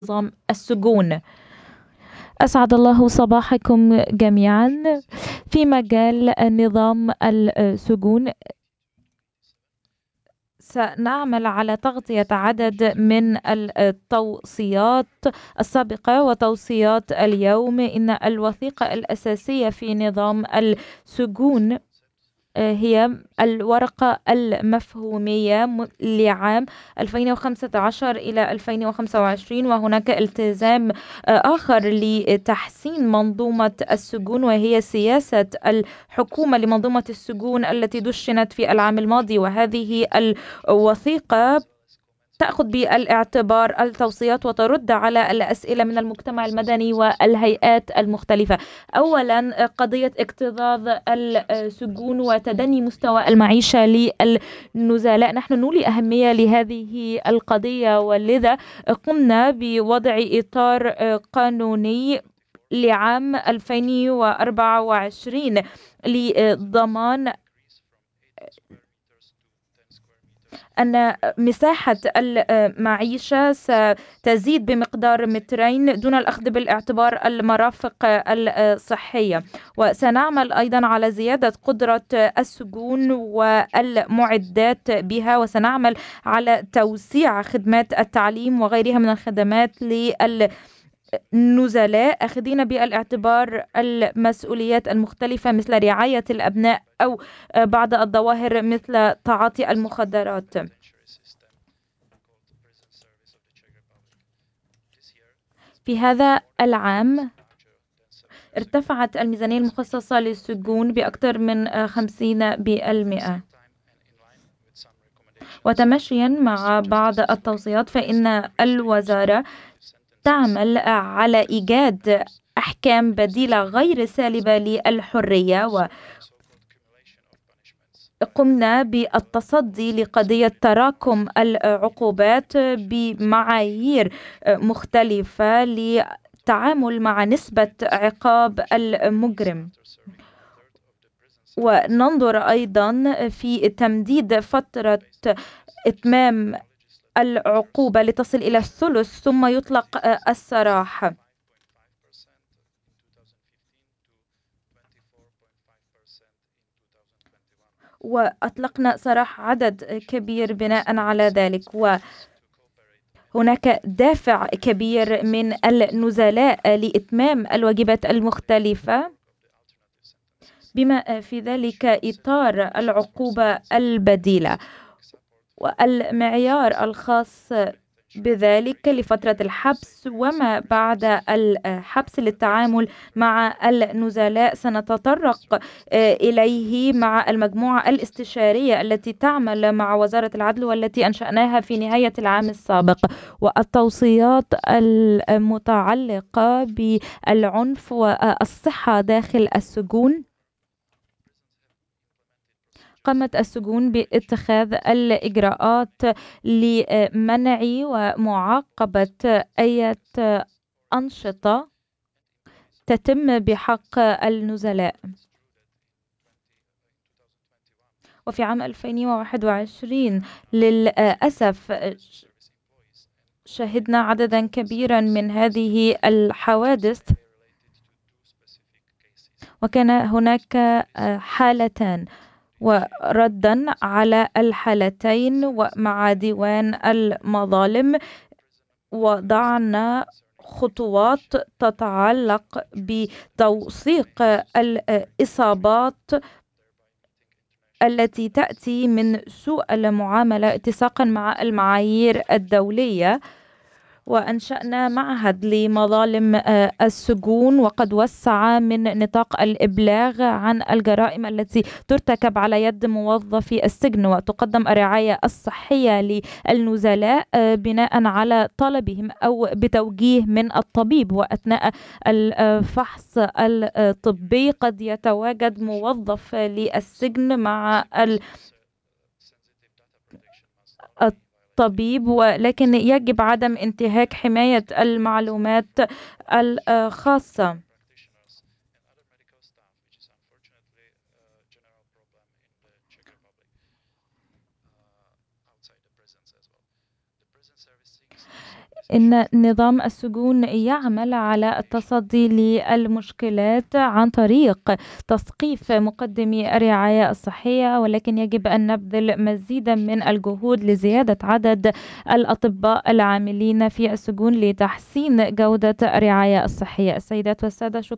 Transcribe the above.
نظام السجون. أسعد الله صباحكم جميعا. في مجال نظام السجون سنعمل على تغطية عدد من التوصيات السابقة وتوصيات اليوم. إن الوثيقة الأساسية في نظام السجون هي الورقة المفهومية لعام 2015 إلى 2025، وهناك التزام آخر لتحسين منظومة السجون، وهي سياسة الحكومة لمنظومة السجون التي دشنت في العام الماضي. وهذه الوثيقة تأخذ بالاعتبار التوصيات وترد على الأسئلة من المجتمع المدني والهيئات المختلفة. أولا، قضية اكتظاظ السجون وتدني مستوى المعيشة للنزلاء. نحن نولي أهمية لهذه القضية، ولذا قمنا بوضع إطار قانوني لعام 2024 لضمان أن مساحة المعيشة ستزيد بمقدار 2 متر دون الأخذ بالاعتبار المرافق الصحية. وسنعمل أيضا على زيادة قدرة السجون والمعدات بها، وسنعمل على توسيع خدمات التعليم وغيرها من الخدمات للنزلاء، أخذين بالاعتبار المسؤوليات المختلفة مثل رعاية الأبناء أو بعض الظواهر مثل تعاطي المخدرات. في هذا العام ارتفعت الميزانية المخصصة للسجون بأكثر من 50%. وتماشيا مع بعض التوصيات، فإن الوزارة تعمل على إيجاد أحكام بديلة غير سالبة للحرية. وقمنا بالتصدي لقضية تراكم العقوبات بمعايير مختلفة للتعامل مع نسبة عقاب المجرم. وننظر أيضا في تمديد فترة إتمام العقوبة لتصل إلى الثلث ثم يطلق السراح. وأطلقنا سراح عدد كبير بناء على ذلك. وهناك دافع كبير من النزلاء لإتمام الواجبات المختلفة، بما في ذلك إطار العقوبة البديلة والمعيار الخاص بذلك لفترة الحبس وما بعد الحبس للتعامل مع النزلاء. سنتطرق إليه مع المجموعة الاستشارية التي تعمل مع وزارة العدل والتي أنشأناها في نهاية العام السابق. والتوصيات المتعلقة بالعنف والصحة داخل السجون، قامت السجون باتخاذ الإجراءات لمنع ومعاقبة أي أنشطة تتم بحق النزلاء. وفي عام 2021 للأسف شهدنا عددا كبيرا من هذه الحوادث، وكان هناك حالتان. وردا على الحالتين ومع ديوان المظالم وضعنا خطوات تتعلق بتوثيق الإصابات التي تأتي من سوء المعاملة اتساقا مع المعايير الدولية. وأنشأنا معهد لمظالم السجون، وقد وسع من نطاق الإبلاغ عن الجرائم التي ترتكب على يد موظفي السجن، وتقدم الرعاية الصحية للنزلاء بناء على طلبهم أو بتوجيه من الطبيب. وأثناء الفحص الطبي قد يتواجد موظف للسجن مع الطبيب، ولكن يجب عدم انتهاك حماية المعلومات الخاصة. إن نظام السجون يعمل على التصدي للمشكلات عن طريق تثقيف مقدمي الرعاية الصحية، ولكن يجب أن نبذل مزيدا من الجهود لزيادة عدد الأطباء العاملين في السجون لتحسين جودة الرعاية الصحية. السيدات والسادة، شكرا.